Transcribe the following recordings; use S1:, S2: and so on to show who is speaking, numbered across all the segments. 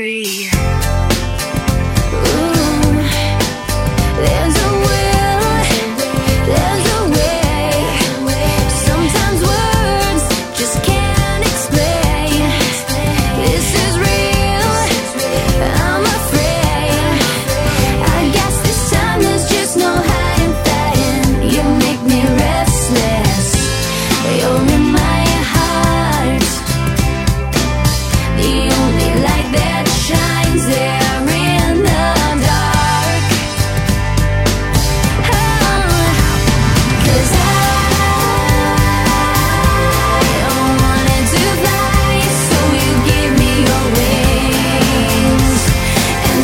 S1: free.
S2: There's a will, there's a way. Sometimes words just can't explain. This is real, I'm afraid. I guess this time there's just no hiding, fighting. You make me restless, you're in my heart. The only light that shines there in the dark. Cause I wanted to fly, so you give me your wings. And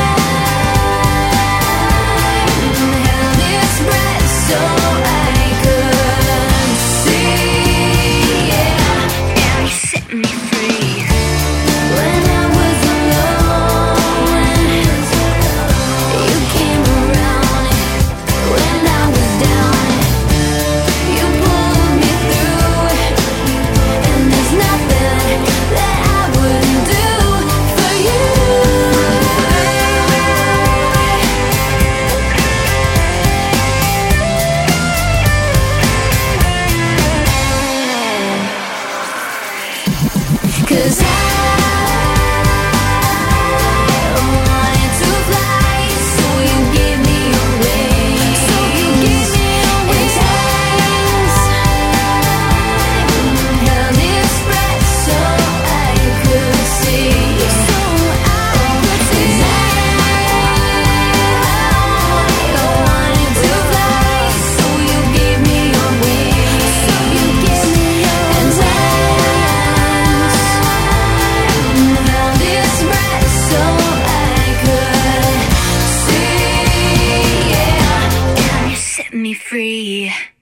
S2: time held its breath so I could see. Yeah, you set me free. When I was alone, you came around. When I was down, you pulled me through. And there's nothing that I wouldn't do for you. Cause I wanted to fly, so you gave me your wings. And time held its breath so I could see. I wanted to fly, so you gave me your wings. And time held its breath so I could see. Yeah, you set me free.